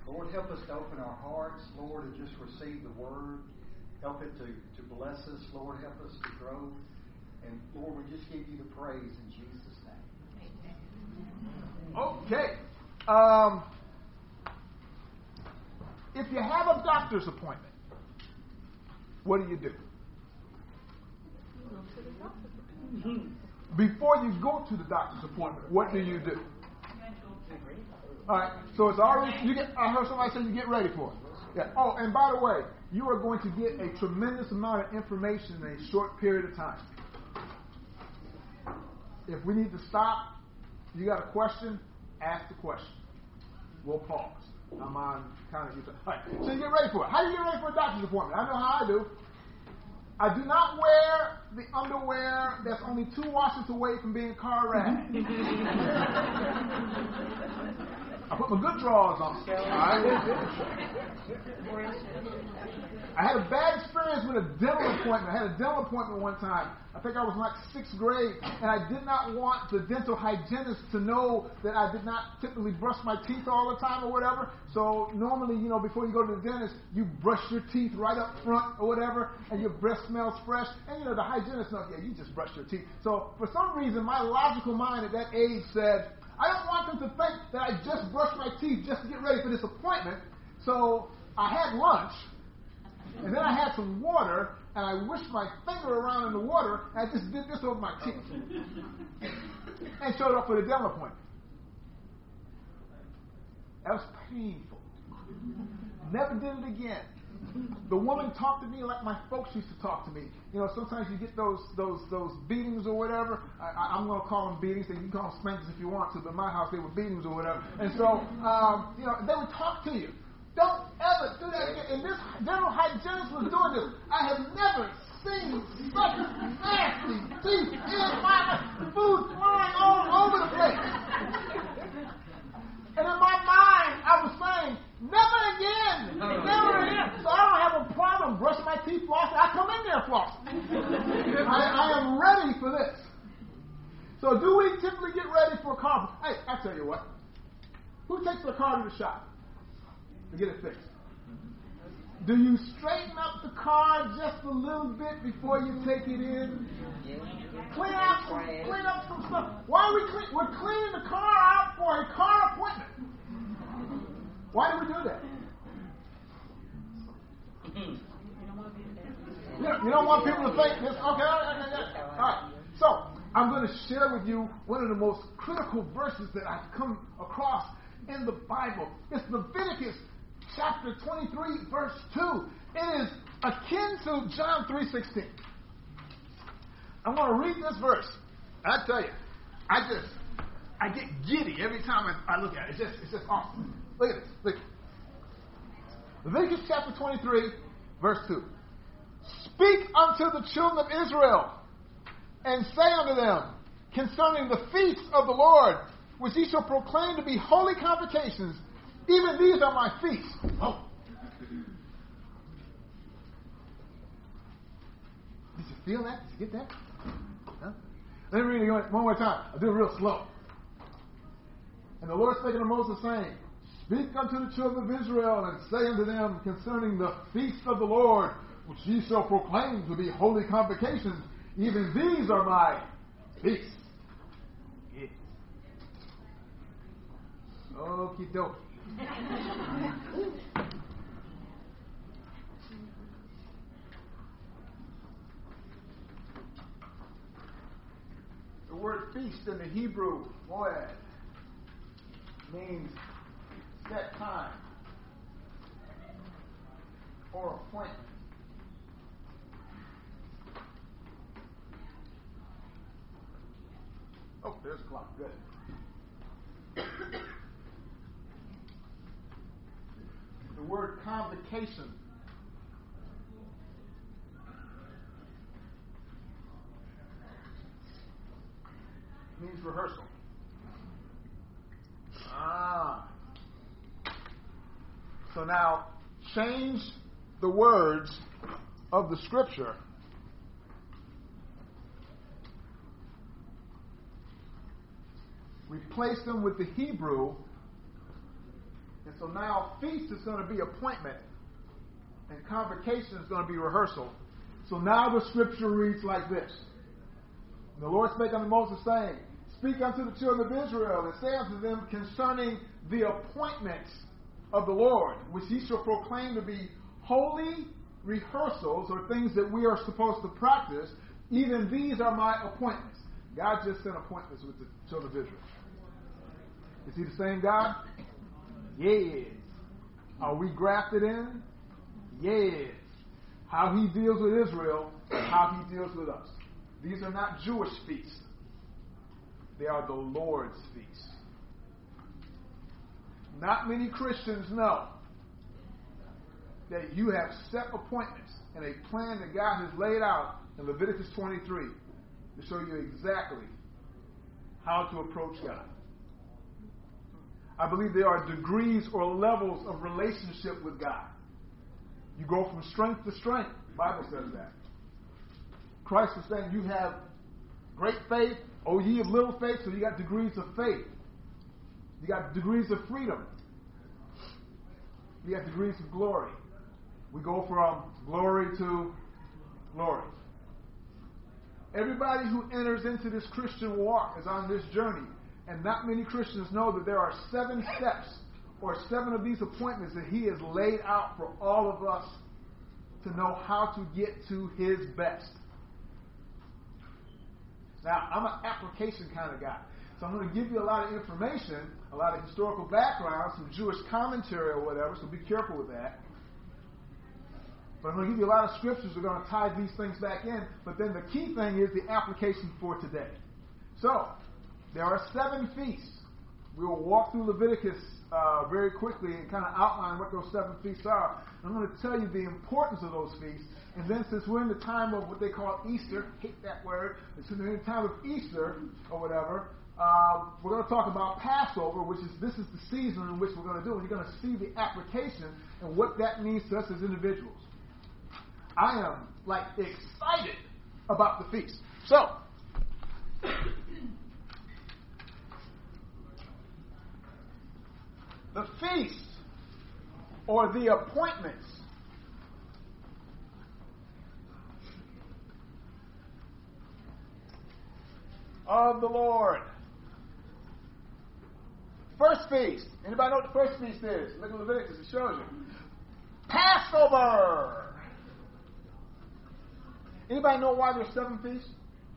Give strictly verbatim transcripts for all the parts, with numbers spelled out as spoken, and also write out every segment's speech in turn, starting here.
Lord, help us to open our hearts, Lord, and just receive the word. Help it to, to bless us, Lord. Help us to grow. And Lord, we just give you the praise in Jesus' name. Okay. Um, if you have a doctor's appointment, what do you do? Before you go to the doctor's appointment, what do you do? All right. So it's already. You get. I heard somebody say you get ready for it. Yeah. Oh, and by the way, you are going to get a tremendous amount of information in a short period of time. If we need to stop, you got a question, ask the question. We'll pause. I'm on kind of. All right. So you get ready for it. How do you get ready for a doctor's appointment? I know how I do. I do not wear the underwear that's only two washes away from being car rag. I put my good drawers on. I had a bad experience with a dental appointment. I had a dental appointment one time. I think I was in like sixth grade, and I did not want the dental hygienist to know that I did not typically brush my teeth all the time or whatever. So normally, you know, before you go to the dentist, you brush your teeth right up front or whatever, and your breath smells fresh. And, you know, the hygienist knows, yeah, you just brush your teeth. So for some reason, my logical mind at that age said, I don't want them to think that I just brushed my teeth just to get ready for this appointment. So I had lunch, and then I had some water, and I wished my finger around in the water, and I just did this over my teeth. And showed up for the dental appointment. That was painful. Never did it again. The woman talked to me like my folks used to talk to me. You know, sometimes you get those those those beatings or whatever. I, I'm going to call them beatings. You can call them spankings if you want to, but in my house they were beatings or whatever. And so, um, you know, they would talk to you. Don't ever do that again. And this dental hygienist was doing this. I have never seen such nasty teeth in my life. Food flying all over the place. And in my mind, I was saying, never again. Never again. So I don't have a problem brushing my teeth, flossing. I come in there flossing. I, I am ready for this. So do we typically get ready for a car? Hey, I tell you what. Who takes their car to the shop to get it fixed? Do you straighten up the car just a little bit before you take it in? Clean out some, clean up some stuff. Why are we clean? We're cleaning the car out for a car appointment. Why do we do that? You don't, you don't want people to think this. Okay, all right, all right, all right. So I'm going to share with you one of the most critical verses that I've come across in the Bible. It's Leviticus chapter twenty-three, verse two. It is akin to John three sixteen. I want to read this verse. I tell you, I just, I get giddy every time I, I look at it. It's just, it's just awesome. Look at this. Look. Leviticus chapter twenty-three, verse two. Speak unto the children of Israel, and say unto them, concerning the feasts of the Lord, which ye shall proclaim to be holy convocations, even these are my feasts. Oh. Did you feel that? Did you get that? Huh? Let me read it one more time. I'll do it real slow. And the Lord spake unto Moses, saying, speak unto the children of Israel, and say unto them concerning the feasts of the Lord, which ye shall proclaim to be holy convocations, even these are my feasts. Yeah. Okie dokie. The word feast in the Hebrew, moed, means set time or appointment. Oh, there's a clock. Good. The word convocation means rehearsal. Ah. So now, change the words of the scripture replace them with the Hebrew And so now feast is going to be appointment, and convocation is going to be rehearsal. So now the scripture reads like this. And the Lord spake unto Moses, saying, Speak unto the children of Israel, and say unto them concerning the appointments of the Lord, which ye shall proclaim to be holy rehearsals, or things that we are supposed to practice. Even these are my appointments. God just sent appointments with the children of Israel. Is he the same God? Yes. Are we grafted in? Yes. How he deals with Israel and how he deals with us. These are not Jewish feasts. They are the Lord's feasts. Not many Christians know that you have set appointments and a plan that God has laid out in Leviticus twenty-three to show you exactly how to approach God. I believe there are degrees or levels of relationship with God. You go from strength to strength. The Bible says that. Christ was saying you have great faith, O ye of little faith, so you got degrees of faith. You got degrees of freedom. You got degrees of glory. We go from glory to glory. Everybody who enters into this Christian walk is on this journey. And not many Christians know that there are seven steps or seven of these appointments that he has laid out for all of us to know how to get to his best. Now, I'm an application kind of guy. So I'm going to give you a lot of information, a lot of historical background, some Jewish commentary or whatever, so be careful with that. But I'm going to give you a lot of scriptures that are going to tie these things back in. But then the key thing is the application for today. So, there are seven feasts. We will walk through Leviticus uh, very quickly and kind of outline what those seven feasts are. I'm going to tell you the importance of those feasts. And then since we're in the time of what they call Easter, hate that word, since we're in the time of Easter or whatever, uh, we're going to talk about Passover, which is this is the season in which we're going to do it. You're going to see the application and what that means to us as individuals. I am, like, excited about the feast. So, the feast, or the appointments, of the Lord. First feast. Anybody know what the first feast is? Look at Leviticus, it shows you. Passover. Anybody know why there's seven feasts?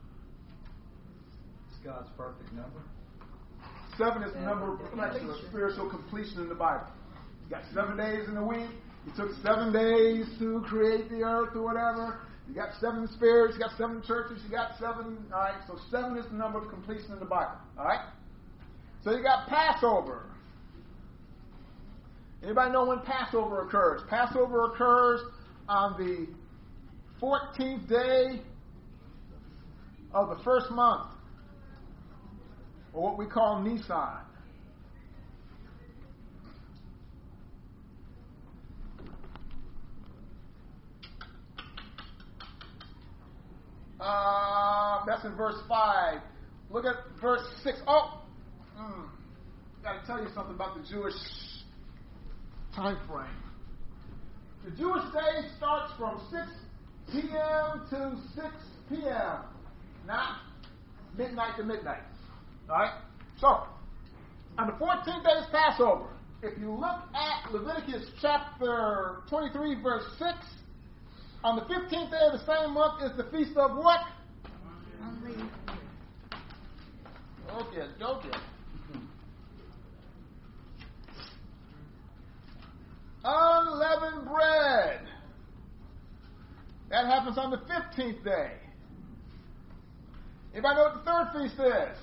It's God's perfect number. Seven is the number of perfection or spiritual completion in the Bible. You got seven days in a week. It took seven days to create the earth or whatever. You got seven spirits. You got seven churches. You got seven. All right. So seven is the number of completion in the Bible. All right. So you got Passover. Anybody know when Passover occurs? Passover occurs on the fourteenth day of the first month, or what we call Nisan. Uh, that's in verse five. Look at verse six. Oh, mm, got to tell you something about the Jewish time frame. The Jewish day starts from six p.m. to six p.m., not midnight to midnight. All right? So, on the fourteenth day is Passover. If you look at Leviticus chapter twenty-three, verse six, on the fifteenth day of the same month is the feast of what? Okay, okay. Unleavened bread. That happens on the fifteenth day. Anybody know what the third feast is?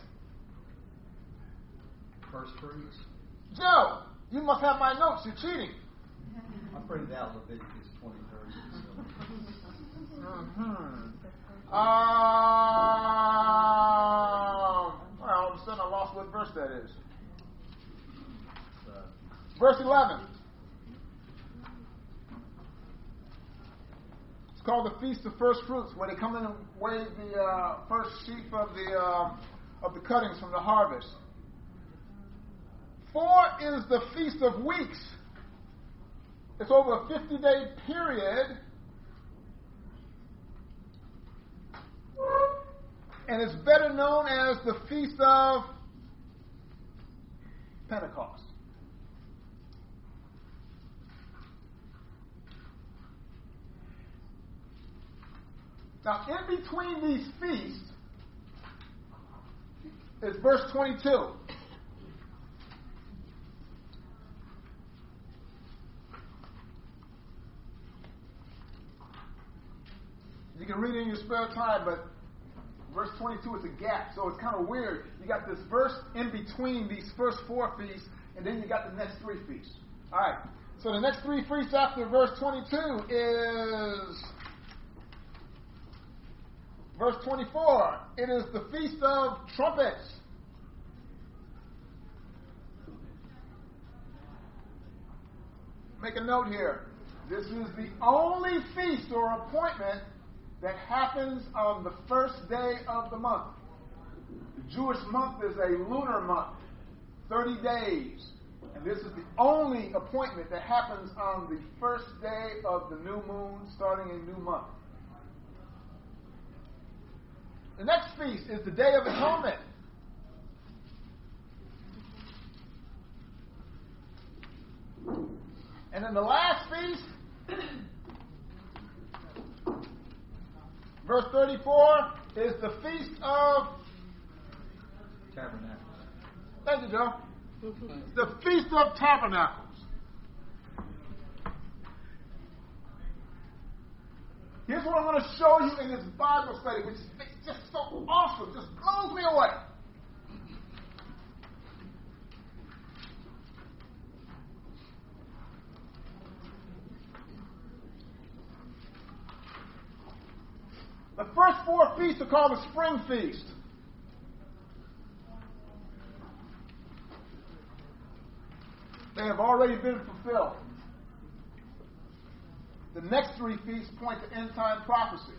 First fruits. Joe, you must have my notes. You're cheating. I printed out Leviticus twenty-three. Mm-hmm. Um, well, all of a sudden I lost what verse that is. Uh, Verse eleven. It's called the Feast of First Fruits, where they come in and wave the uh, first sheaf of the uh, of the cuttings from the harvest. Four is the Feast of Weeks. It's over a fifty-day period. And it's better known as the Feast of Pentecost. Now, in between these feasts is verse twenty-two. You can read it in your spare time, but verse twenty-two is a gap, so it's kind of weird. You got this verse in between these first four feasts, and then you got the next three feasts. All right, so the next three feasts after verse twenty-two is verse twenty-four. It is the Feast of Trumpets. Make a note here. This is the only feast or appointment that happens on the first day of the month. The Jewish month is a lunar month, thirty days. And this is the only appointment that happens on the first day of the new moon, starting a new month. The next feast is the Day of Atonement. And then the last feast, verse thirty-four, is the Feast of Tabernacles. Thank you, Joe. The Feast of Tabernacles. Here's what I'm going to show you in this Bible study, which is just so awesome, just blows me away. The first four feasts are called the Spring Feast. They have already been fulfilled. The next three feasts point to end-time prophecy.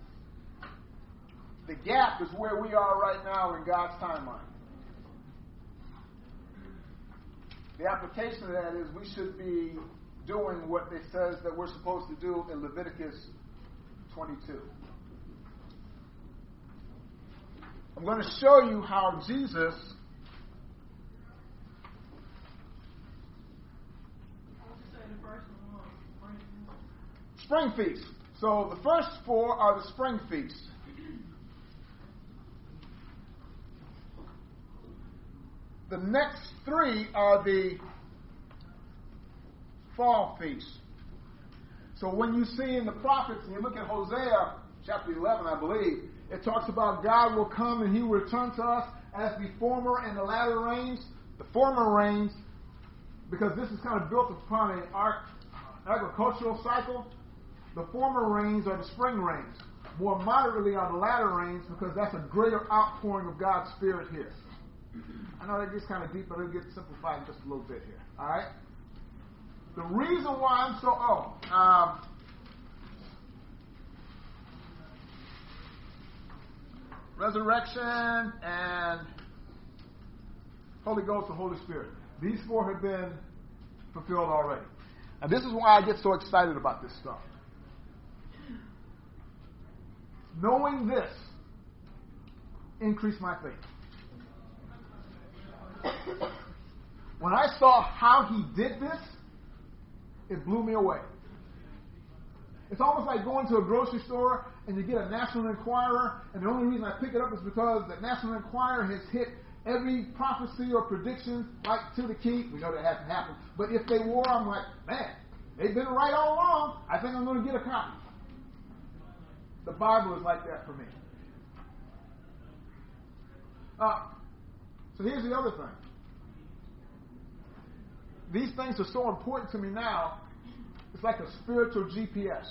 The gap is where we are right now in God's timeline. The application of that is we should be doing what it says that we're supposed to do in Leviticus twenty-two. I'm going to show you how Jesus Spring Feast. So the first four are the Spring Feasts. The next three are the Fall Feasts. So when you see in the prophets, and you look at Hosea chapter eleven, I believe, it talks about God will come and he will return to us as the former and the latter rains. The former rains, because this is kind of built upon an agricultural cycle, the former rains are the spring rains. More moderately are the latter rains, because that's a greater outpouring of God's Spirit here. I know that gets kind of deep, but it'll get simplified just a little bit here. All right? The reason why I'm so... Oh, um... resurrection and Holy Ghost and Holy Spirit. These four have been fulfilled already. And this is why I get so excited about this stuff. Knowing this increased my faith. When I saw how he did this, it blew me away. It's almost like going to a grocery store and you get a National Enquirer, and the only reason I pick it up is because the National Enquirer has hit every prophecy or prediction like to the key. We know that hasn't happened. But if they were, I'm like, man, they've been right all along. I think I'm going to get a copy. The Bible is like that for me. Uh, so here's the other thing. These things are so important to me now, it's like a spiritual G P S.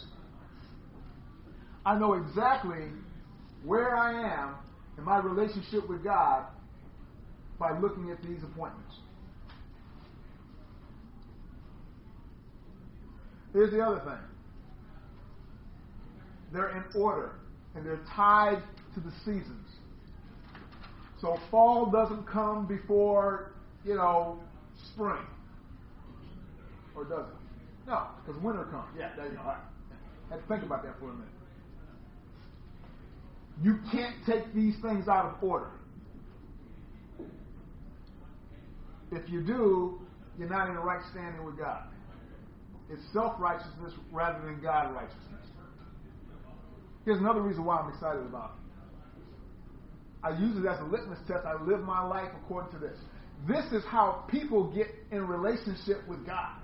I know exactly where I am in my relationship with God by looking at these appointments. Here's the other thing. They're in order, and they're tied to the seasons. So fall doesn't come before, you know, spring. Or does it? No, because winter comes. Yeah, there you go. All right. I had to think about that for a minute. You can't take these things out of order. If you do, you're not in the right standing with God. It's self-righteousness rather than God righteousness. Here's another reason why I'm excited about it. I use it as a litmus test. I live my life according to this. This is how people get in relationship with God.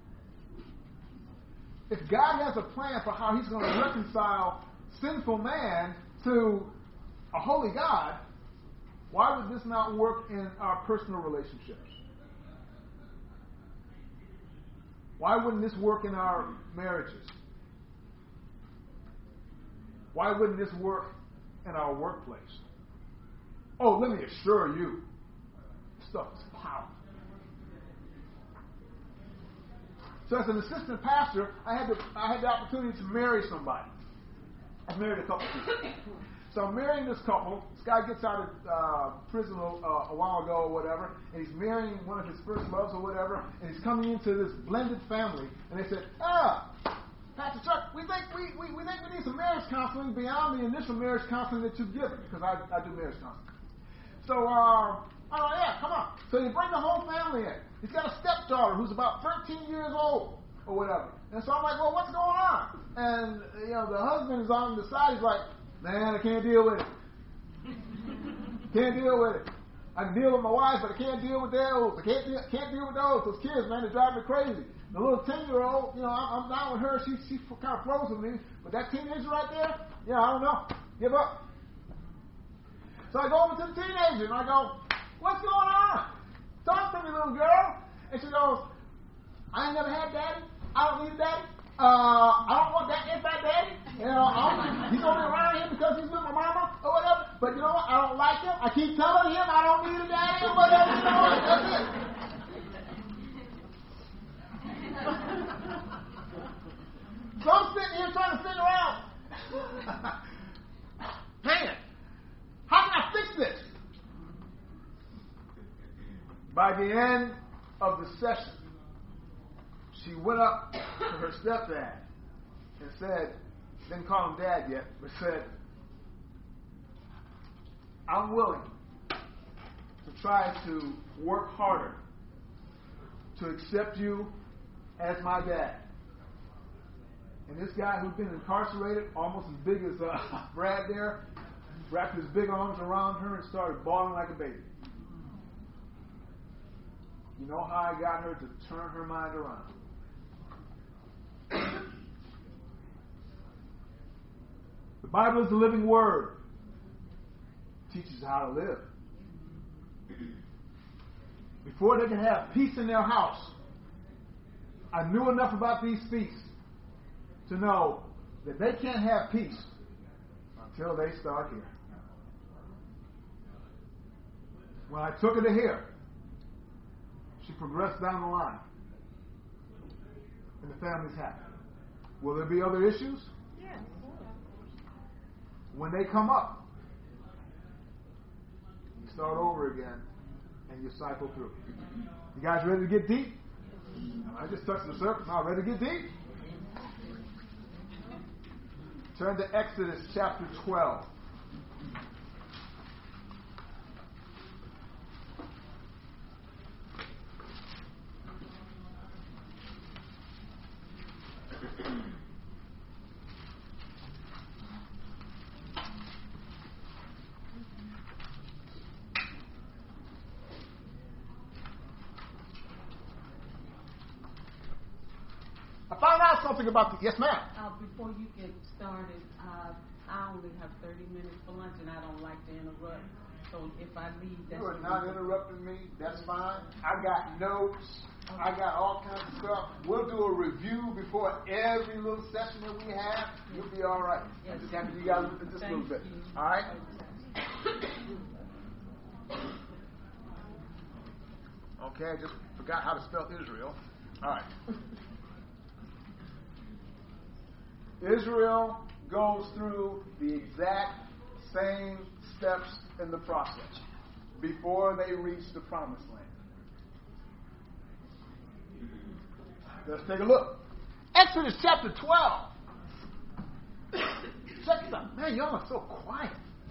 If God has a plan for how he's going to reconcile sinful man to a holy God, why would this not work in our personal relationships? Why wouldn't this work in our marriages? Why wouldn't this work in our workplace? Oh, let me assure you, this stuff is powerful. So as an assistant pastor, I had the I had the opportunity to marry somebody. I married a couple people. So I'm marrying this couple. This guy gets out of uh, prison a, uh, a while ago or whatever, and he's marrying one of his first loves or whatever, and he's coming into this blended family. And they said, ah, Pastor Chuck, we think we, we, we think we need some marriage counseling beyond the initial marriage counseling that you've given, because I, I do marriage counseling. So, uh, oh yeah, come on. So you bring the whole family in. He's got a stepdaughter who's about thirteen years old or whatever. And so I'm like, well, what's going on? And, you know, the husband is on the side. He's like, man, I can't deal with it. Can't deal with it. I can deal with my wife, but I can't deal with those. I can't deal, can't deal with those. Those kids, man, they drive me crazy. The little ten-year-old, you know, I'm, I'm down with her. She, she kind of flows with me. But that teenager right there, yeah, I don't know. Give up. So I go over to the teenager, and I go, what's going on? Talk to me, little girl. And she goes, I ain't never had daddy. I don't need a daddy. Uh, I don't want that inside daddy. You know, I'm, he's only around here because he's with my mama or whatever. But you know what? I don't like him. I keep telling him I don't need a daddy or whatever. You know what? That's it. So I'm sitting here trying to figure out, man, how can I fix this? By the end of the session, she went up to her stepdad and said, didn't call him dad yet, but said, I'm willing to try to work harder to accept you as my dad. And this guy who'd been incarcerated, almost as big as uh, Brad there, wrapped his big arms around her and started bawling like a baby. You know how I got her to turn her mind around? The Bible is the living word. It teaches how to live. Before they can have peace in their house, I knew enough about these feasts to know that they can't have peace until they start here. When I took her to here, she progressed down the line. And the family's happy. Will there be other issues? Yes. When they come up, you start over again and you cycle through. You guys ready to get deep? I just touched the surface. Now, ready to get deep? Turn to Exodus chapter twelve. I found out something about the... Yes, ma'am. Uh, before you get started, uh, I only have thirty minutes for lunch, and I don't like to interrupt. So if I leave, that's... You are not interrupting me. That's fine. I got notes. Okay. I got all kinds of stuff. We'll do a review before every little session that we have. You'll be all right. Yes. I just have to you guys just a little bit. You. All right? Okay, I just forgot how to spell Israel. All right. Israel goes through the exact same steps in the process before they reach the promised land. Let's take a look. Exodus chapter twelve. Check this out. Man, y'all are so quiet.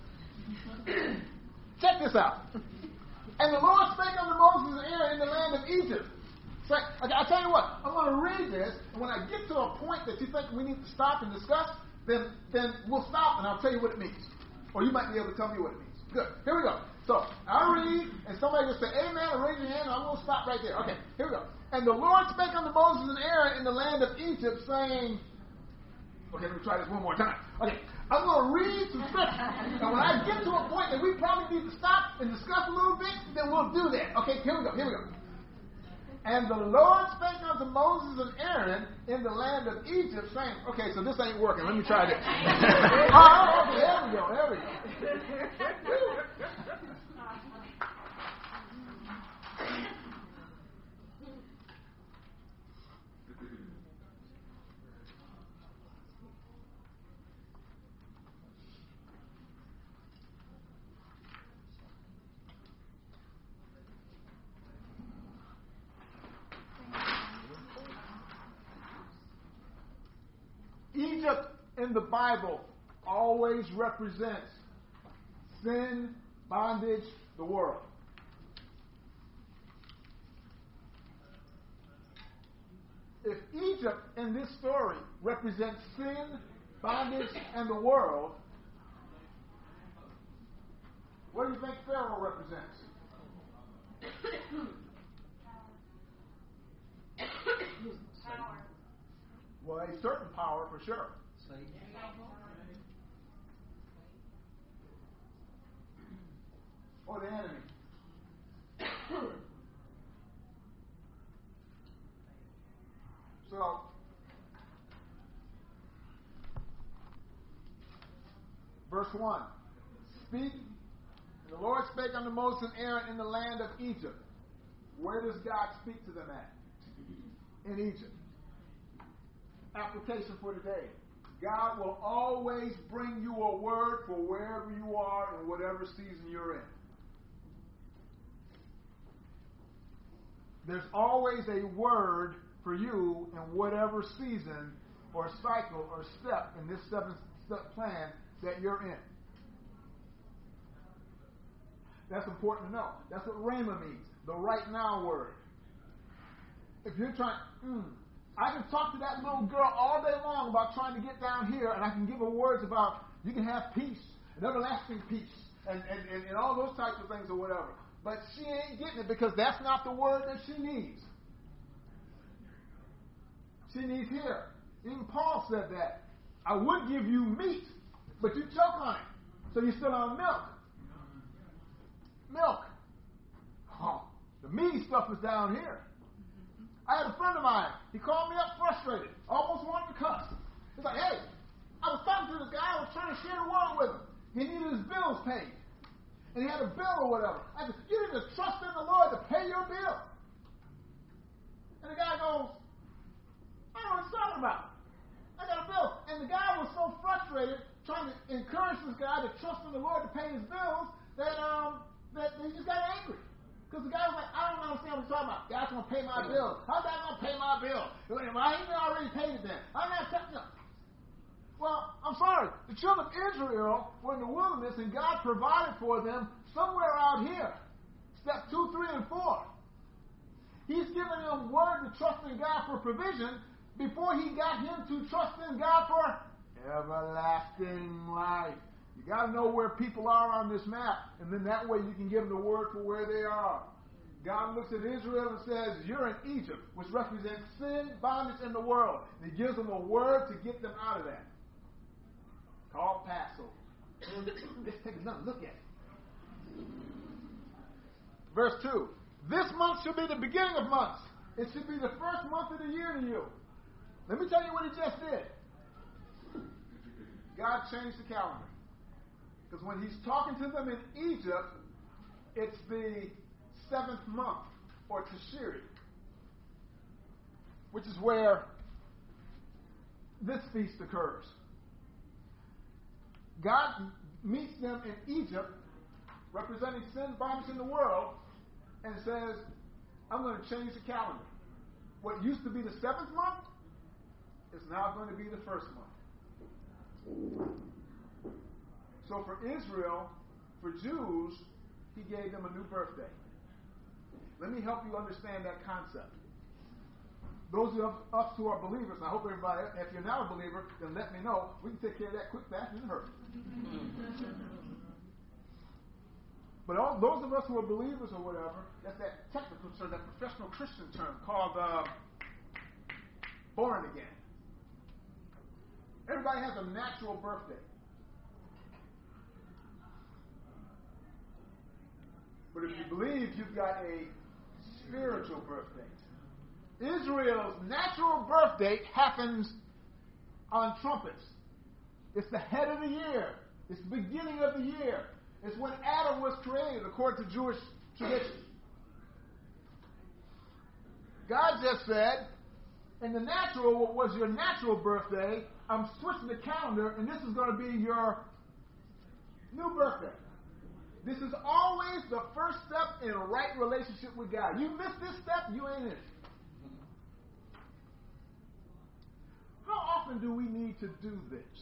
Check this out. And the Lord spake unto Moses and Aaron in the land of Egypt. So, okay, I'll tell you what. I'm going to read this, and when I get to a point that you think we need to stop and discuss, then, then we'll stop, and I'll tell you what it means. Or you might be able to tell me what it means. Good. Here we go. So, I'll read, and somebody will say, amen, or raise your hand, and I'm going to stop right there. Okay, here we go. And the Lord spake unto Moses and Aaron in the land of Egypt, saying, okay, let me try this one more time. Okay, I'm going to read some scripture. And when I get to a point that we probably need to stop and discuss a little bit, then we'll do that. Okay, here we go, here we go. And the Lord spake unto Moses and Aaron in the land of Egypt, saying, okay, so this ain't working. Let me try this. Oh, okay, there we go, there we go. Egypt in the Bible always represents sin, bondage, the world. If Egypt in this story represents sin, bondage, and the world, what do you think Pharaoh represents? Power. Well, a certain power for sure. Satan. Or the enemy. So, verse one. Speak, and the Lord spake unto Moses and Aaron in the land of Egypt. Where does God speak to them at? In Egypt. Application for today. God will always bring you a word for wherever you are and whatever season you're in. There's always a word for you in whatever season or cycle or step in this seven-step plan that you're in. That's important to know. That's what Rhema means, the right now word. If you're trying, mm, I can talk to that little girl all day long about trying to get down here, and I can give her words about you can have peace, and everlasting peace, and, and, and, and all those types of things or whatever. But she ain't getting it because that's not the word that she needs. She needs here. Even Paul said that. I would give you meat, but you choke on it. So you're still on milk. Milk. Oh, the meaty stuff is down here. I had a friend of mine. He called me up frustrated. Almost wanted to cuss. He's like, hey, I was talking to this guy. I was trying to share the word with him. He needed his bills paid. And he had a bill or whatever. I said, you need to trust in the Lord to pay your bill. And the guy goes, I don't know what you're talking about. I got a bill. And the guy was so frustrated trying to encourage this guy to trust in the Lord to pay his bills that, um, that he just got angry. Because the guy was like, I don't understand what you're talking about. God's going to pay my bill. How's that going to pay my bill? Well, I ain't already paid it then. I'm not touching it. Well, I'm sorry. The children of Israel were in the wilderness, and God provided for them somewhere out here. Step two, three, and four. He's given them word to trust in God for provision before he got him to trust in God for everlasting life. You got to know where people are on this map, and then that way you can give them the word for where they are. God looks at Israel and says, you're in Egypt, which represents sin, bondage in the world. And he gives them a word to get them out of that. Called Passover. Let's take another look at it. Verse two. This month should be the beginning of months. It should be the first month of the year to you. Let me tell you what he just did. God changed the calendar. Because when he's talking to them in Egypt, it's the seventh month, or Tishri, which is where this feast occurs. God meets them in Egypt, representing sin, bondage in the world, and says, I'm going to change the calendar. what used to be the seventh month is now going to be the first month. So for Israel, for Jews, he gave them a new birthday. Let me help you understand that concept. Those of us who are believers, and I hope everybody, if you're not a believer, then let me know. We can take care of that quick, fast, and in a hurry. But all, those of us who are believers or whatever, that's that technical term, that professional Christian term called uh, born again. Everybody has a natural birthday. But if you believe, you've got a spiritual birthday. Israel's natural birth date happens on trumpets. It's the head of the year. It's the beginning of the year. It's when Adam was created, according to Jewish tradition. God just said, in the natural, what was your natural birthday, I'm switching the calendar, and this is going to be your new birthday. This is always the first step in a right relationship with God. You miss this step, you ain't in it. How often do we need to do this?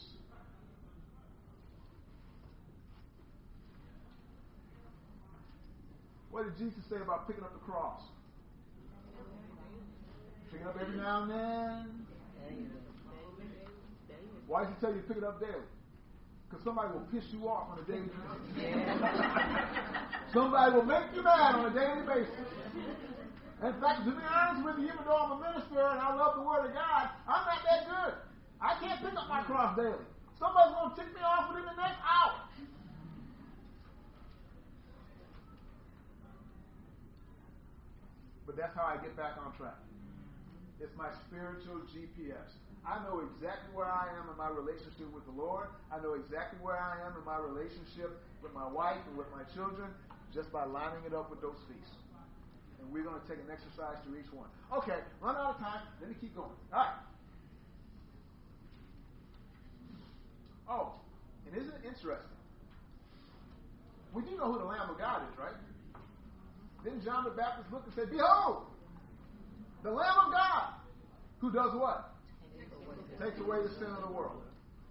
What did Jesus say about picking up the cross? Pick it up every now and then. Why did he tell you to pick it up daily? Because somebody will piss you off on a daily basis. Somebody will make you mad on a daily basis. In fact, to be honest with you, even though I'm a minister and I love the Word of God, I'm not that good. I can't pick up my cross daily. Somebody's going to tick me off within the next hour. But that's how I get back on track. It's my spiritual G P S. I know exactly where I am in my relationship with the Lord. I know exactly where I am in my relationship with my wife and with my children just by lining it up with those feasts. And we're going to take an exercise through each one. Okay, run out of time. Let me keep going. All right. Oh, and isn't it interesting? We do know who the Lamb of God is, right? Then John the Baptist looked and said, "Behold, the Lamb of God, who does what? Takes away the sin of the world."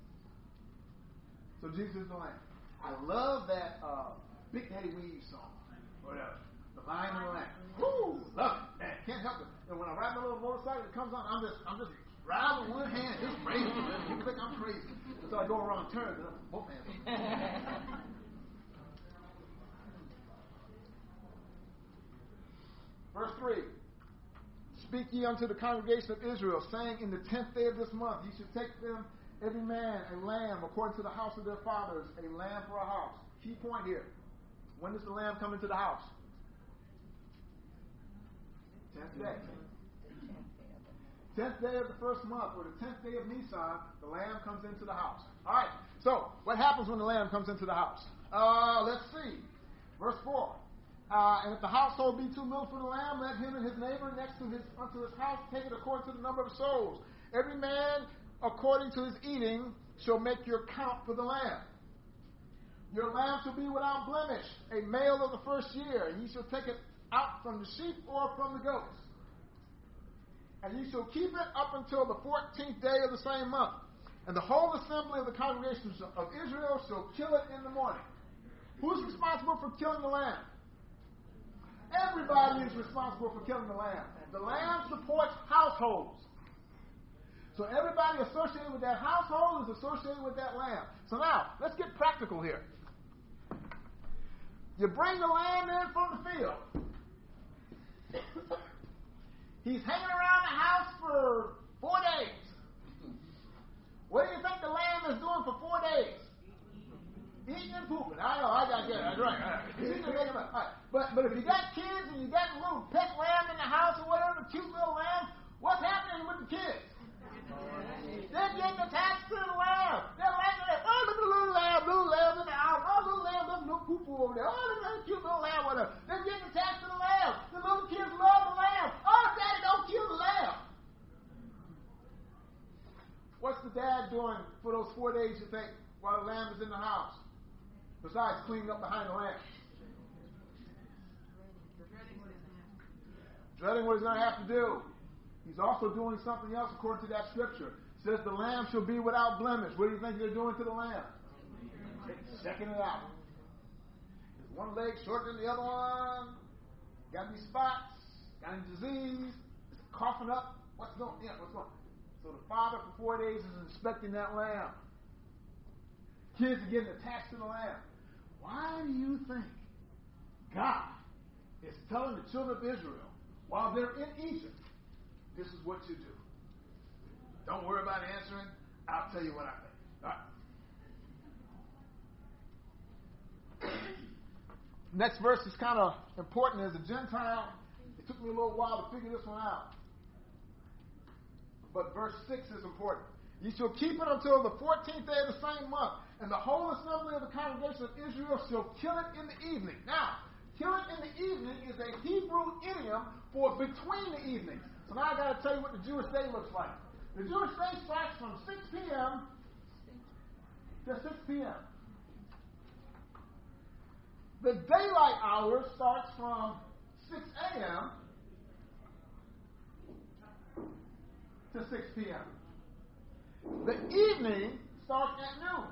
So Jesus is the Lamb. I love that uh, Big Daddy Weave song, whatever. The Lion and the Lamb. Woo! Love it. Man, can't help it. And when I ride my little motorcycle, it comes on. I'm just, I'm just riding with one hand, just crazy. People think I'm crazy. So I go around turns and I'm both hands. Verse three. Speak ye unto the congregation of Israel, saying, in the tenth day of this month, ye should take them every man a lamb according to the house of their fathers, a lamb for a house. Key point here. When does the lamb come into the house? Tenth day. Tenth day of the first month, or the tenth day of Nisan, the lamb comes into the house. All right. So, what happens when the lamb comes into the house? Uh, let's see. Verse four. Uh, and if the household be too little for the lamb, let him and his neighbor next to his unto his house take it according to the number of souls. Every man according to his eating shall make your count for the lamb. Your lamb shall be without blemish, a male of the first year, and ye shall take it out from the sheep or from the goats. And ye shall keep it up until the fourteenth day of the same month. And the whole assembly of the congregation of Israel shall kill it in the morning. Who's responsible for killing the lamb? Everybody is responsible for killing the lamb. The lamb supports households. So everybody associated with that household is associated with that lamb. So now, let's get practical here. You bring the lamb in from the field. He's hanging around the house for four days. What do you think the lamb is doing for four days? Eating and pooping. I know, I got to get it. That's right. All right. Eating and making up. All right. But, but if you got kids and you got a little pet lamb in the house or whatever, cute little lamb, what's happening with the kids? They're getting attached to the lamb. They're like, oh, look at the little lamb, little lamb in the house. Oh, little lamb, there's no poo-poo over there. Oh, look at that cute little lamb with her. They're getting attached to the lamb. The little kids love the lamb. Oh, daddy, don't kill the lamb. What's the dad doing for those four days, you think, while the lamb is in the house? Besides cleaning up behind the lamb. Dreading what he's going to have to do. He's also doing something else according to that scripture. It says the lamb shall be without blemish. What do you think they're doing to the lamb? Checking it out. Is one leg shorter than the other one? Got any spots? Got any disease? Is it coughing up? What's going on? Yeah, what's going on? So the father for four days is inspecting that lamb. Kids are getting attached to the lamb. Why do you think God is telling the children of Israel while they're in Egypt, this is what you do? Don't worry about answering. I'll tell you what I think. All right. Next verse is kind of important. As a Gentile, it took me a little while to figure this one out. But verse six is important. You shall keep it until the fourteenth day of the same month, and the whole assembly of the congregation of Israel shall kill it in the evening. Now, kill it in the evening is a Hebrew idiom for between the evenings. So now I got to tell you what the Jewish day looks like. The Jewish day starts from six p.m. to six p.m. The daylight hour starts from six a.m. to six p.m. The evening starts at noon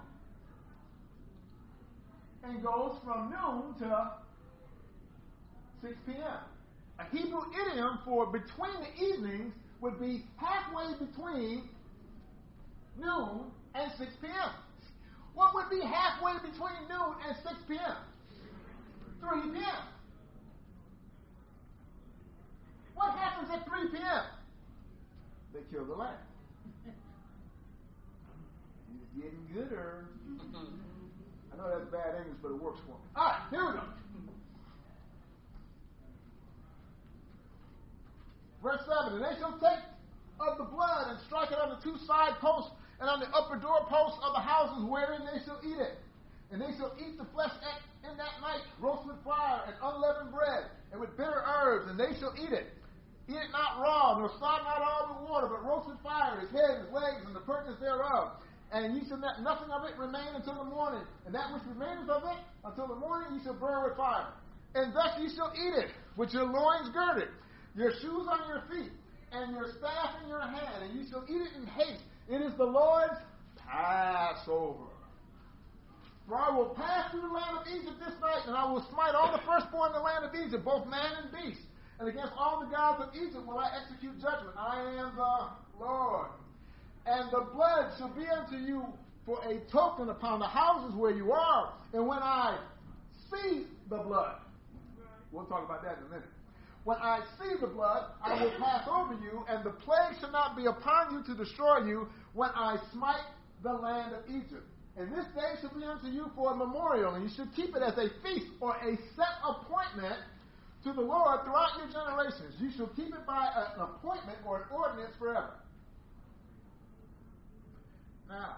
and goes from noon to six p.m. A Hebrew idiom for between the evenings would be halfway between noon and six p.m. What would be halfway between noon and six p.m.? three p.m. What happens at three p.m.? They kill the lamb. He's getting gooder. I know that's bad English, but it works for me. All right, here we go. Verse seven, and they shall take of the blood and strike it on the two side posts and on the upper door posts of the houses wherein they shall eat it. And they shall eat the flesh at, in that night, roast with fire and unleavened bread, and with bitter herbs, and they shall eat it. Eat it not raw, nor start not all with water, but roast with fire, his head, his legs, and the purtenance thereof. And ye shall let nothing of it remain until the morning. And that which remaineth of it until the morning ye shall burn with fire. And thus ye shall eat it, with your loins girded, your shoes on your feet, and your staff in your hand, and ye shall eat it in haste. It is the Lord's Passover. For I will pass through the land of Egypt this night, and I will smite all the firstborn in the land of Egypt, both man and beast. And against all the gods of Egypt will I execute judgment. I am the Lord. And the blood shall be unto you for a token upon the houses where you are. And when I see the blood, we'll talk about that in a minute. When I see the blood, I will pass over you, and the plague shall not be upon you to destroy you when I smite the land of Egypt. And this day shall be unto you for a memorial, and you should keep it as a feast or a set appointment to the Lord throughout your generations. You shall keep it by an appointment or an ordinance forever. Now,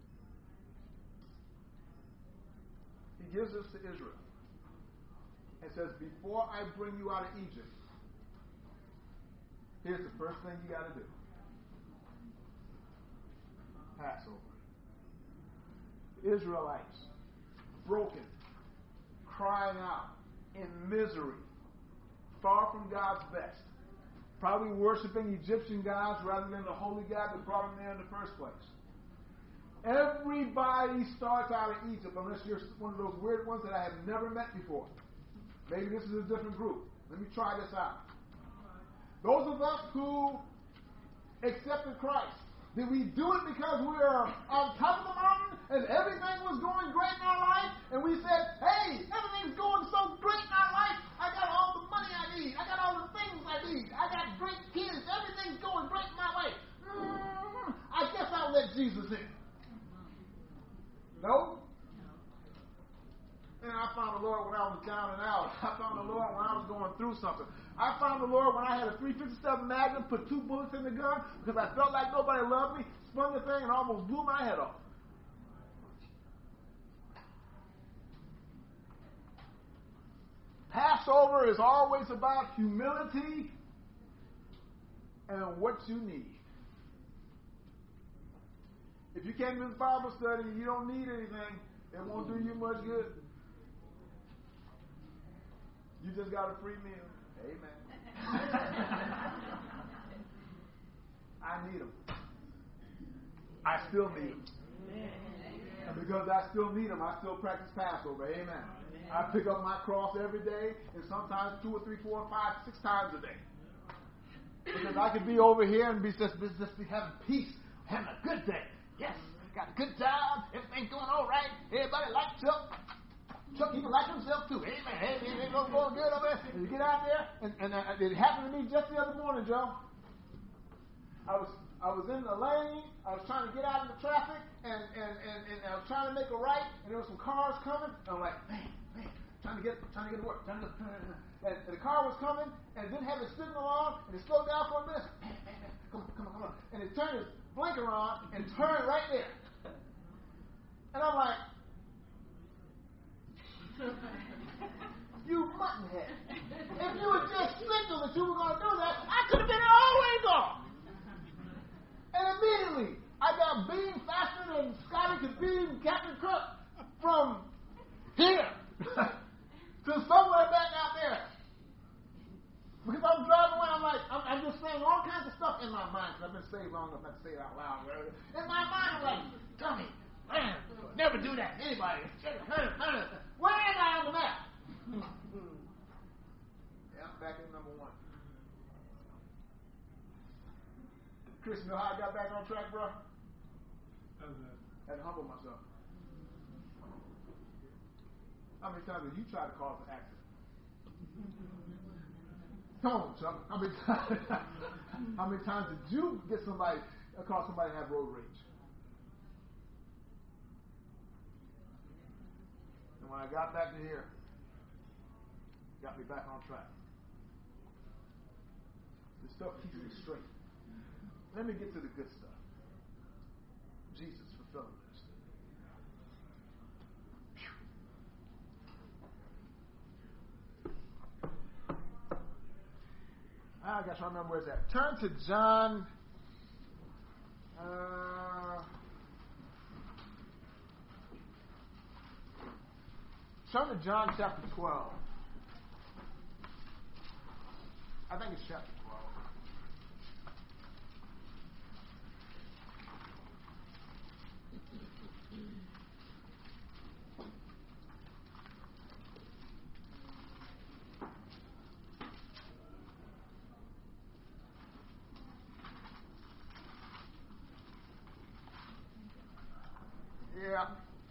he gives this to Israel and says, before I bring you out of Egypt, here's the first thing you got to do. Passover. The Israelites, broken, crying out, in misery, far from God's best, probably worshiping Egyptian gods rather than the holy God that brought them there in the first place. Everybody starts out in Egypt, unless you're one of those weird ones that I have never met before. Maybe this is a different group. Let me try this out. Those of us who accepted Christ, did we do it because we were on top of the mountain and everything was going great in our life? And we said, hey, everything's going so great in our life. I got all the money I need. I got all the things I need. I got great kids. Everything's going great my way. Mm, I guess I'll let Jesus in. No? And I found the Lord when I was down and out. I found the Lord when I was going through something. I found the Lord when I had a three fifty-seven Magnum, put two bullets in the gun because I felt like nobody loved me, spun the thing and almost blew my head off. Passover is always about humility and what you need. If you came to this Bible study and you don't need anything, it won't do you much good. You just got a free meal. Amen. I need them. I still need them. And because I still need them, I still practice Passover. Amen. I pick up my cross every day, and sometimes two or three, four, five, six times a day. Because I could be over here and be just, just, just be having peace, having a good day. Yes, got a good job, everything's going all right. Everybody likes Chuck. Chuck even likes himself too. Amen. Hey, it's going good over there. And you get out there, and, and uh, it happened to me just the other morning, Joe. I was I was in the lane. I was trying to get out of the traffic, and, and, and, and I was trying to make a right, and there were some cars coming. And I'm like, man, man, trying to get trying to get to work. Trying to, and, and the car was coming, and it didn't have its signal on, and it slowed down for a minute. Man, man, man, come on, come on, come on. And it turned its blinker on and turned right there. And I'm like, you muttonhead. If you had just signaled that you were going to do that, I could have been all the way gone. And immediately, I got beamed faster than Scotty could beam Captain Cook from here to somewhere back out there. Because I'm driving away, I'm like, I'm, I'm just saying all kinds of stuff in my mind, because I've been saved long enough not to say it out loud. In my mind, I'm like, Tommy, man, never do that to anybody. Where am I on the map? Yeah, I'm back in number one. Chris, you know how I got back on track, bro? Had to humble myself. How many times have you tried to cause an accident? Come on, Chuck. How many times, how many times did you get somebody, cause somebody to have road rage? And when I got back to here, got me back on track. This stuff keeps me straight. Let me get to the good stuff. Jesus fulfilling this. I gotta remember where it's at. Turn to John. Uh, turn to John chapter twelve. I think it's chapter twelve. Yeah.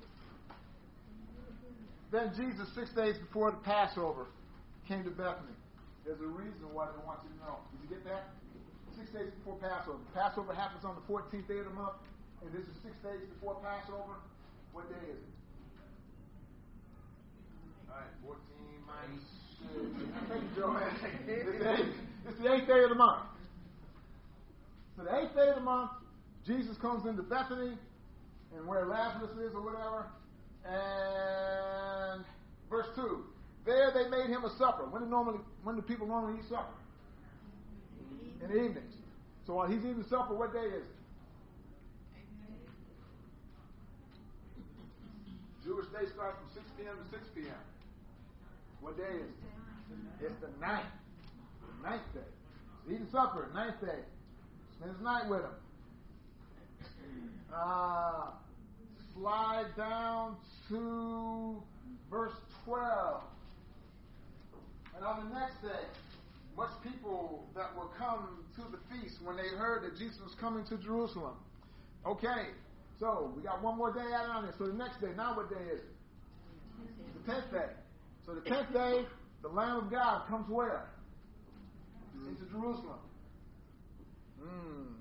Then Jesus, six days before the Passover, came to Bethany. There's a reason why they want you to know. Did you get that? Six days before Passover. Passover happens on the fourteenth day of the month, and this is six days before Passover. What day is it? All right, fourteen minus six. Thank you, Joe. It's the eighth day of the month. So the eighth day of the month, Jesus comes into Bethany, and where Lazarus is or whatever, and verse two. There they made him a supper. When do normally when do people normally eat supper? In the evenings. So while he's eating supper, what day is it? Jewish day starts from six p.m. to six p.m. What day is it? It's the ninth. The ninth day. He's eating supper, ninth day. Spends the night with him. Uh, slide down to verse twelve. And on the next day, much people that were come to the feast when they heard that Jesus was coming to Jerusalem. Okay, so we got one more day added on there. So the next day, now what day is it? The tenth day. So the tenth day, the Lamb of God comes where? Into Jerusalem. Hmm.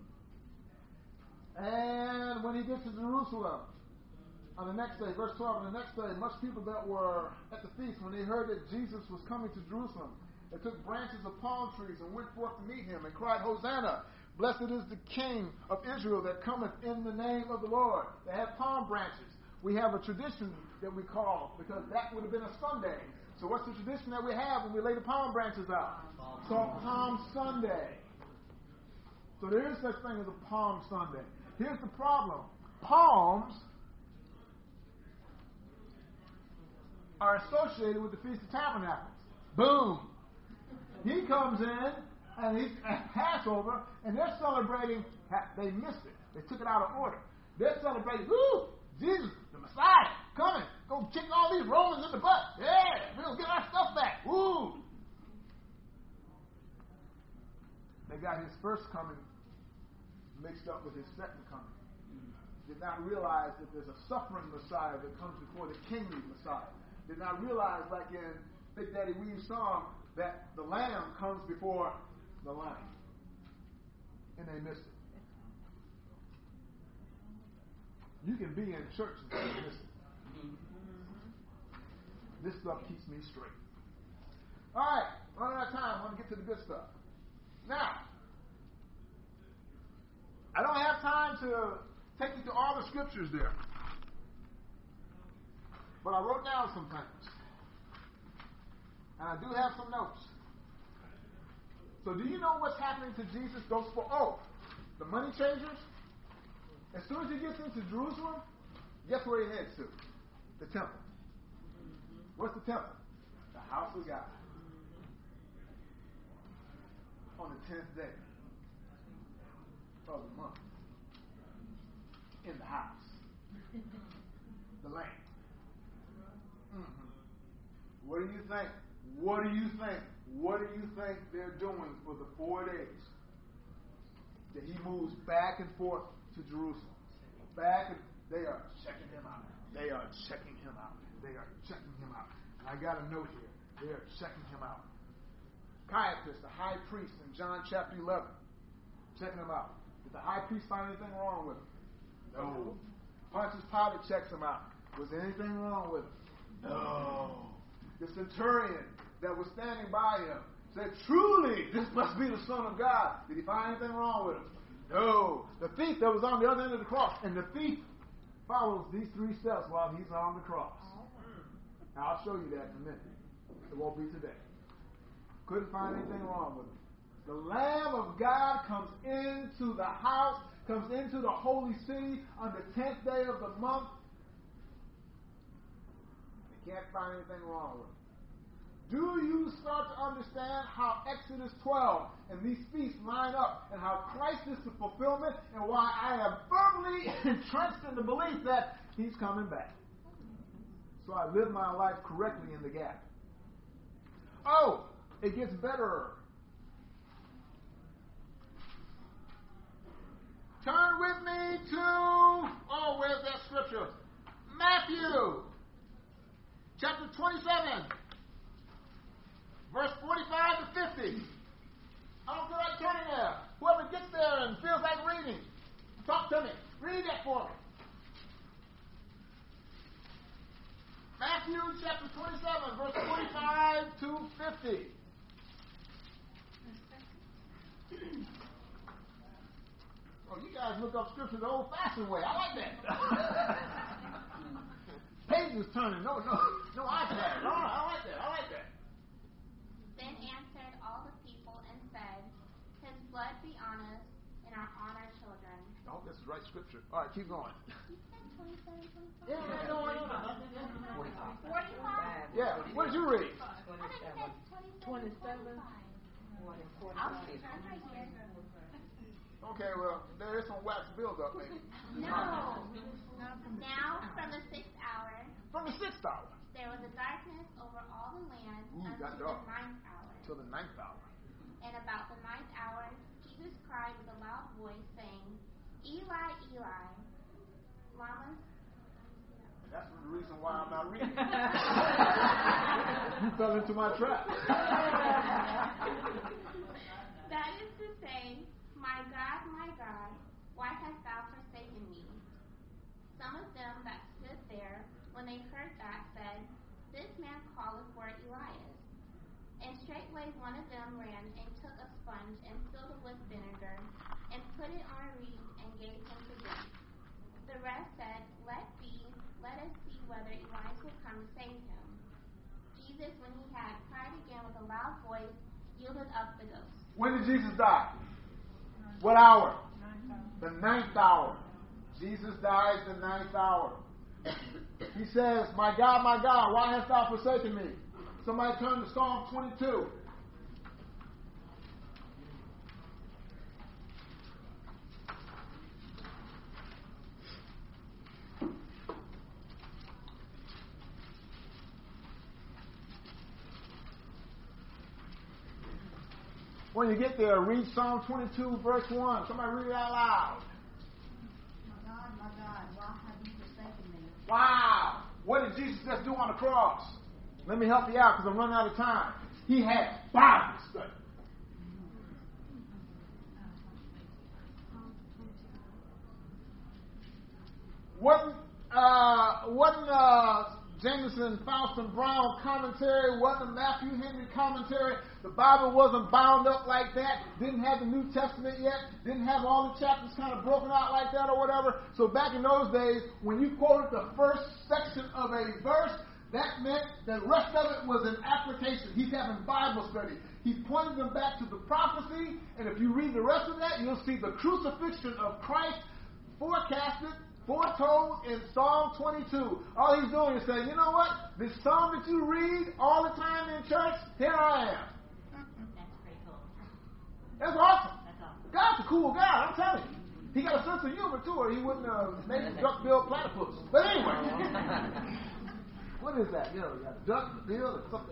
And when he gets to Jerusalem, on the next day, verse twelve, on the next day, much people that were at the feast, when they heard that Jesus was coming to Jerusalem, they took branches of palm trees and went forth to meet him and cried, Hosanna! Blessed is the King of Israel that cometh in the name of the Lord. They had palm branches. We have a tradition that we call, because that would have been a Sunday. So what's the tradition that we have when we lay the palm branches out? It's called Palm Sunday. So there is such thing as a Palm Sunday. Here's the problem. Palms are associated with the Feast of Tabernacles. Boom. He comes in and, he, and Passover, and they're celebrating. They missed it. They took it out of order. They're celebrating, woo, Jesus, the Messiah, coming. Go kick all these Romans in the butt. Yeah, we'll get our stuff back. Woo. They got his first coming mixed up with his second coming. Did not realize that there's a suffering Messiah that comes before the kingly Messiah. Did not realize, like in Big Daddy Weave's song, that the lamb comes before the lamb. And they missed it. You can be in church and still miss it. This stuff keeps me straight. All right, running out of time. I want to get to the good stuff. Now, I don't have time to take you to all the scriptures there. But I wrote down some things. And I do have some notes. So do you know what's happening to Jesus? Those four, oh, the money changers? As soon as he gets into Jerusalem, guess where he heads to? The temple. What's the temple? The house of God. On the tenth day of the month. In the house. The land. Mm-hmm. What do you think? What do you think? What do you think they're doing for the four days that he moves back and forth to Jerusalem? Back and they are checking him out. They are checking him out. They are checking him out. And I got a note here. They are checking him out. Caiaphas, the high priest in John chapter eleven, checking him out. Did the high priest find anything wrong with him? No. Pontius Pilate checks him out. Was there anything wrong with him? No. The centurion that was standing by him said, truly, this must be the Son of God. Did he find anything wrong with him? No. The thief that was on the other end of the cross, and the thief follows these three steps while he's on the cross. Now, I'll show you that in a minute. It won't be today. Couldn't find anything wrong with him. The Lamb of God comes into the house, comes into the holy city on the tenth day of the month. They can't find anything wrong with him. Do you start to understand how Exodus twelve and these feasts line up and how Christ is the fulfillment and why I am firmly entrenched in the belief that he's coming back? So I live my life correctly in the gap. Oh, it gets better. Turn with me to, oh, where's that scripture? Matthew, chapter twenty-seven, verse forty-five to fifty. I don't feel like turning there. Whoever gets there and feels like reading, talk to me. Read that for me. Matthew, chapter twenty-seven, verse forty-five to fifty. Oh, you guys look up scripture the old-fashioned way. I like that. Pages turning. No, no, no iPad. All right, I like that. I like that. Then answered all the people and said, his blood be on us and our on our children. I hope this is right scripture. All right, keep going. You said twenty-seven, twenty-five? Yeah, yeah, no, I know. forty-five. forty-five? Yeah, what did you read? I think you said twenty-seven, twenty-five. I'll turn right here. Okay, well, there is some wax buildup, maybe. No. Now, from the sixth hour, From the sixth hour there was a darkness over all the land Ooh, until got the dark. ninth hour. till the ninth hour. And about the ninth hour, Jesus cried with a loud voice, saying, Eli, Eli, lama. And that's the reason why I'm not reading. You fell into my trap. That is to say, my God, my God, why hast thou forsaken me? Some of them that stood there, when they heard that, said, This man calleth for Elias. And straightway one of them ran and took a sponge and filled it with vinegar, and put it on a reed, and gave him to drink. The rest said, Let be, let us see whether Elias will come and save him. Jesus, when he had cried again with a loud voice, yielded up the ghost. When did Jesus die? What hour? The ninth hour. Jesus dies the ninth hour. He says, My God, my God, why hast thou forsaken me? Somebody turn to Psalm twenty-two. When you get there, read Psalm twenty-two, verse one. Somebody read it out loud. My God, my God, why have you forsaken me? Wow. What did Jesus just do on the cross? Let me help you out because I'm running out of time. He had Bible study. Wasn't, uh, wasn't uh, Jameson, Faustin Brown commentary, wasn't a Matthew Henry commentary. The Bible wasn't bound up like that. Didn't have the New Testament yet. Didn't have all the chapters kind of broken out like that or whatever. So back in those days, when you quoted the first section of a verse, that meant the rest of it was an application. He's having Bible study. He pointed them back to the prophecy, and if you read the rest of that, you'll see the crucifixion of Christ forecasted, foretold in Psalm twenty-two. All he's doing is saying, you know what? This psalm that you read all the time in church, here I am. That's pretty cool. That's awesome. That's awesome. God's a cool guy, I'm telling you. He got a sense of humor, too, or he wouldn't have uh, made a duck-billed platypus. But anyway. What is that? You know, you got a duck, the bill, or something.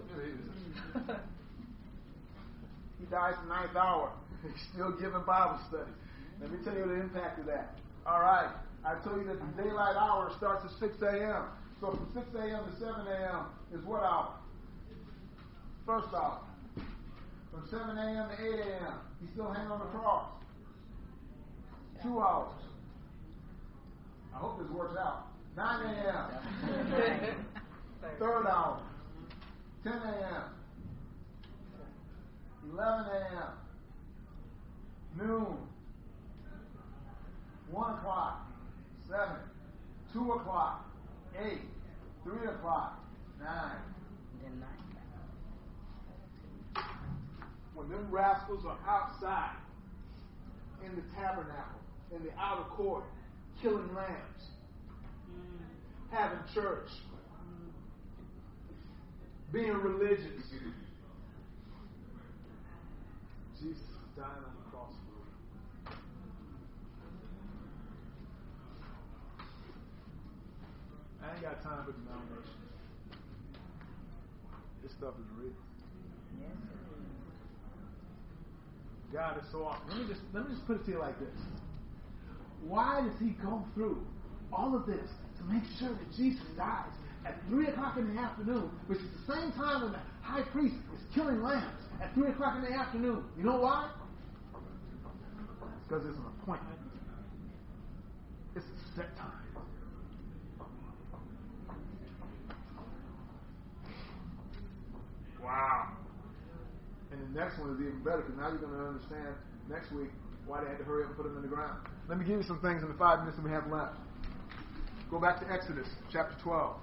He dies in the ninth hour. He's still giving Bible study. Let me tell you the impact of that. All right. I told you that the daylight hour starts at six a.m. So from six a.m. to seven a.m. is what hour? First hour. From seven a.m. to eight a.m. He's still hanging on the cross. Two hours. I hope this works out. nine a.m. Third hour. ten a.m. eleven a.m. Noon. one o'clock. seven. two o'clock. eight. three o'clock. nine. When them rascals are outside in the tabernacle, in the outer court, killing lambs, having church, being religious. Jesus died on the cross for you. I ain't got time for denominations. This stuff is real. God is so awesome. Let me just let me just put it to you like this. Why does he go through all of this to make sure that Jesus dies at three o'clock in the afternoon, which is the same time when the high priest is killing lambs at three o'clock in the afternoon? You know why? It's because it's an appointment. It's a set time. Wow. And the next one is even better because now you're going to understand next week why they had to hurry up and put them in the ground. Let me give you some things in the five minutes that we have left. Go back to Exodus chapter twelve.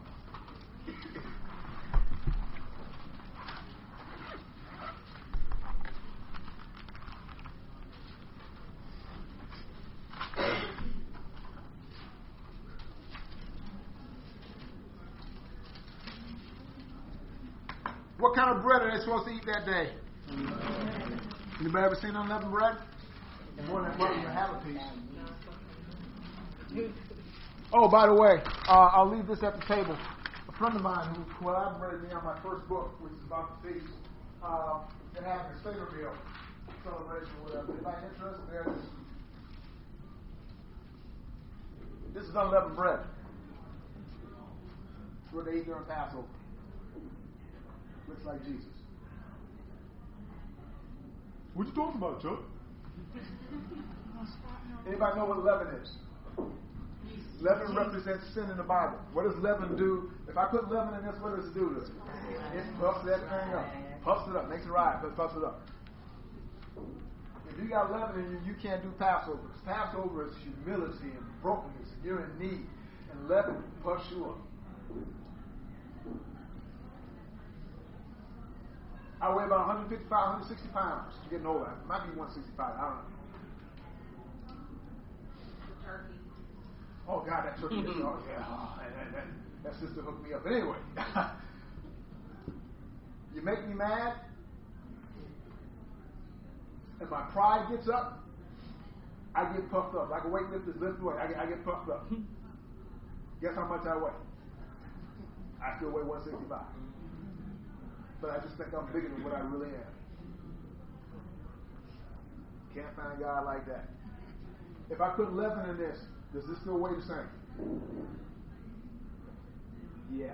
What kind of bread are they supposed to eat that day? Anybody ever seen unleavened bread? And more than what, you have a piece. Oh, by the way, uh, I'll leave this at the table. A friend of mine who collaborated with me on my first book, which is about the feast, uh, and having his favorite meal celebration or whatever. Anybody interested? There it is. This is unleavened bread. It's what they eat during Passover. Looks like Jesus. What you talking about, Chuck? Anybody know what leaven is? Leaven represents sin in the Bible. What does leaven do? If I put leaven in this, what does it do to it? It puffs that thing up. Puffs it up. Makes it right, but puffs it up. If you got leaven in you, you can't do Passover. Passover is humility and brokenness. You're in need. And leaven puffs you up. I weigh about one fifty-five, one sixty pounds. I'm getting older. It might be one sixty-five. I don't know. Turkey. Oh, God, that turkey. Oh, yeah. Oh, that, that, that sister hooked me up. But anyway, you make me mad, and my pride gets up, I get puffed up. Like a weightlifter's lift weight. I get, I get puffed up. Guess how much I weigh? I still weigh one sixty-five. But I just think I'm bigger than what I really am. Can't find a God like that. If I put leaven in this, does this still weigh the same? Yeah.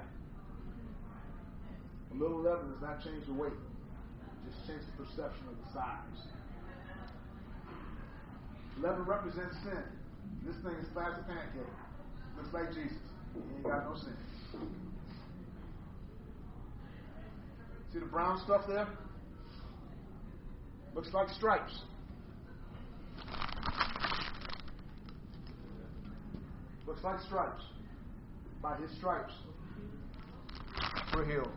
A little leaven does not change the weight. It just changes the perception of the size. Leaven represents sin. This thing is flat as a pancake. Looks like Jesus. He ain't got no sin. See the brown stuff there? Looks like stripes. Looks like stripes. By his stripes, we're healed.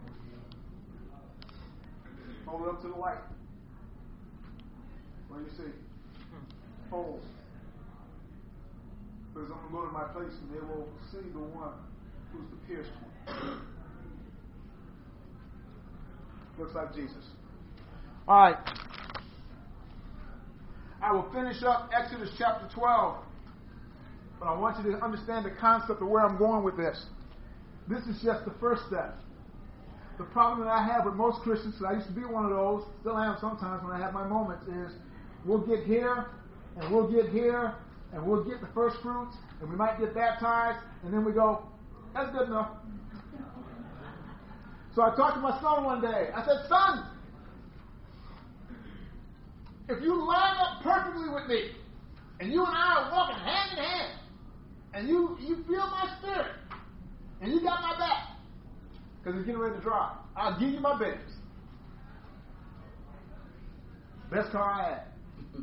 Hold it up to the light. What do you see? Holes. Because I'm going to go to my place and they will see the one who's the pierced one. Looks like Jesus. All right. I will finish up Exodus chapter twelve. But I want you to understand the concept of where I'm going with this. This is just the first step. The problem that I have with most Christians, because I used to be one of those, still am sometimes when I have my moments, is we'll get here, and we'll get here, and we'll get the first fruits, and we might get baptized, and then we go, that's good enough. So I talked to my son one day. I said, son, if you line up perfectly with me, and you and I are walking hand in hand, and you, you feel my spirit, and you got my back, because it's getting ready to dry, I'll give you my Benz. Best car I had.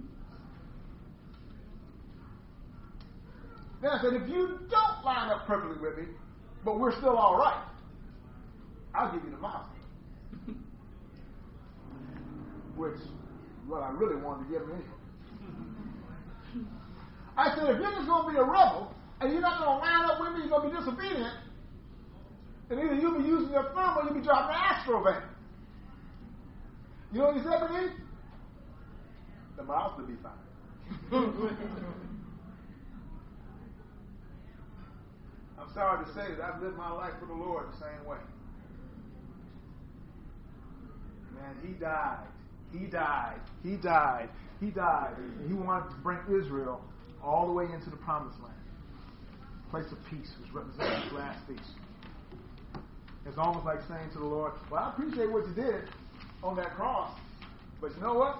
Then I said, if you don't line up perfectly with me, but we're still all right, I'll give you the Mazda. Which is what I really wanted to give him anyway. I said, if you're just going to be a rebel, and you're not going to line up with me, you're going to be disobedient, then either you'll be using your thumb or you'll be driving an Astro van. You know what he said to me? The Mazda will be fine. I'm sorry to say that I've lived my life for the Lord the same way. Man, he died. He died. He died. He died. And he wanted to bring Israel all the way into the promised land. Place of peace, which represents his last feast. It's almost like saying to the Lord, well, I appreciate what you did on that cross, but you know what?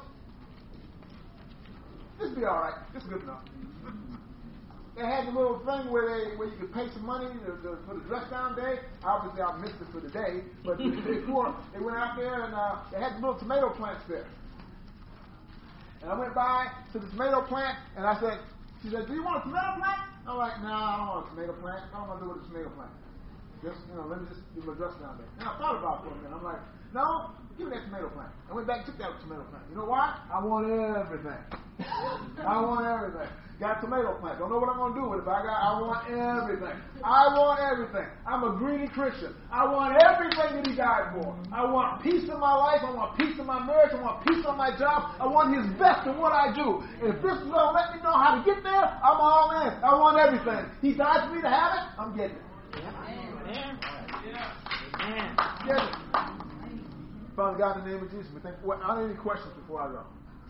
This will be all right. This is good enough. They had the little thing where they where you could pay some money to, to, for the dress down day. Obviously, I missed it for the day, but before they went out there and uh, they had the little tomato plants there. And I went by to the tomato plant and I said, she said, do you want a tomato plant? I'm like, no, nah, I don't want a tomato plant. I don't want to do with a tomato plant. Just, you know, let me just give my dress down there. And I thought about it for a minute. I'm like, no, give me that tomato plant. I went back and took that tomato plant. You know why? I want everything. I want everything. Got a tomato plant. Don't know what I'm going to do with it, but I got. I want everything. I want everything. I'm a greedy Christian. I want everything that he died for. I want peace in my life. I want peace in my marriage. I want peace on my job. I want his best in what I do. And if this is going to let me know how to get there, I'm all in. I want everything. He died for me to have it. I'm getting it. Amen. Amen. Get it. Father God, in the name of Jesus, we thank you. Are there any questions before I go?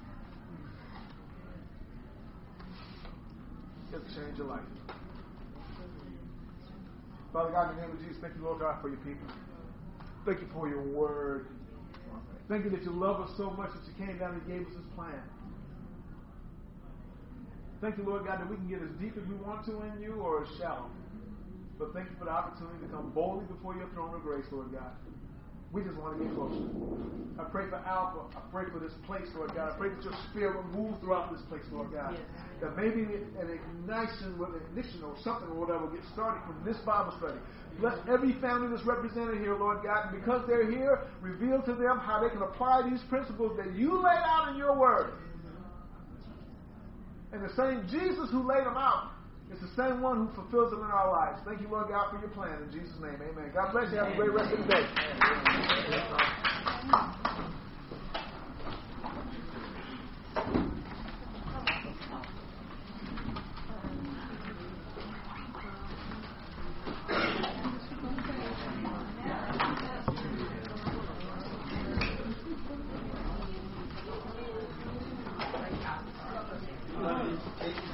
Just change your life. Father God, in the name of Jesus, thank you, Lord God, for your people. Thank you for your word. Thank you that you love us so much that you came down and gave us this plan. Thank you, Lord God, that we can get as deep as we want to in you or as shallow. But thank you for the opportunity to come boldly before your throne of grace, Lord God. We just want to get closer. I pray for Alpha. I pray for this place, Lord God. I pray that your spirit will move throughout this place, Lord God. Yes. That maybe an ignition, an ignition or something or whatever will get started from this Bible study. Bless every family that's represented here, Lord God. And because they're here, reveal to them how they can apply these principles that you laid out in your word. And the same Jesus who laid them out is the same one who fulfills them in our lives. Thank you, Lord God, for your plan. In Jesus' name, amen. God bless you. Have a great rest of the day. Take